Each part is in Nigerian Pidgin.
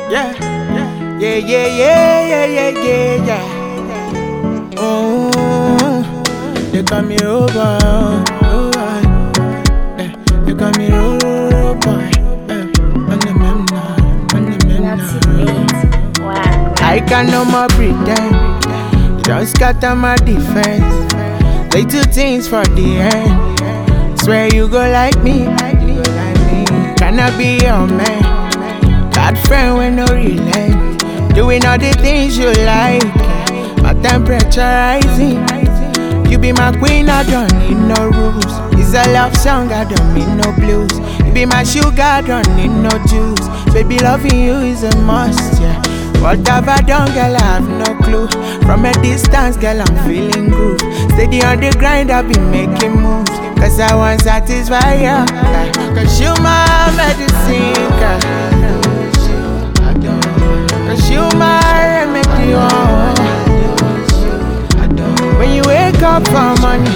Yeah, yeah, yeah, yeah, yeah, yeah, yeah. They call me over, yeah. They call me over, I can no more pretend. Just scatter my defense. Say two things for the end. Swear you go like me. Can I be your man? Bad friend with no relent. Doing all the things you like. My temperature rising. You be my queen, I don't need no rules. It's a love song, I don't need no blues. You be my sugar, I don't need no juice. Baby, loving you is a must, yeah. What have I done, girl, I have no clue. From a distance, girl, I'm feeling groove. Steady on the grind, I've been making moves. Cause I want satisfy you, cause you my medicine, girl. Cause you my remedy, oh. When you wake up for money,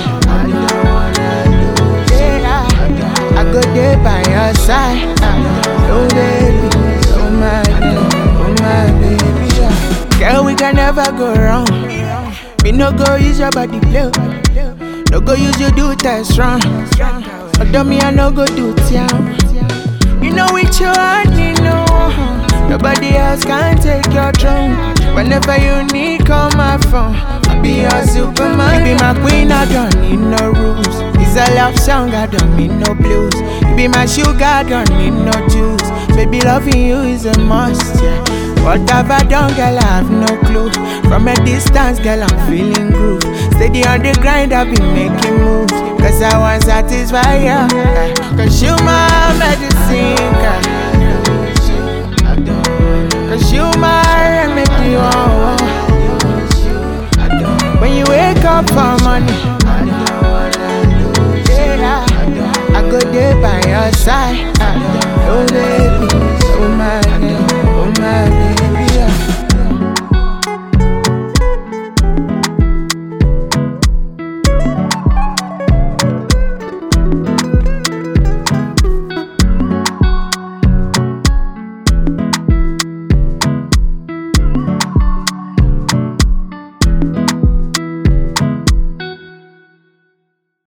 yeah, I go there by your side. Oh baby, oh my baby, yeah. Girl, we can never go wrong. Me no go use your body play. No go use you do test wrong. Although me I no go do town. You know with you I need no one. Nobody else can take your throne. Whenever you need, call my phone. I'll be your Superman. You be my queen, I don't need no rules. It's a love song, I don't need no blues. You be my sugar, I don't need no juice. Baby, loving you is a must, yeah. What have I done, girl, I have no clue. From a distance, girl, I'm feeling groove. Steady on the grind, I've been making moves. Cause I want satisfy you, cause you my medicine, girl. Cause you my remedy, oh. When you wake up for money, yeah, I go there by your side.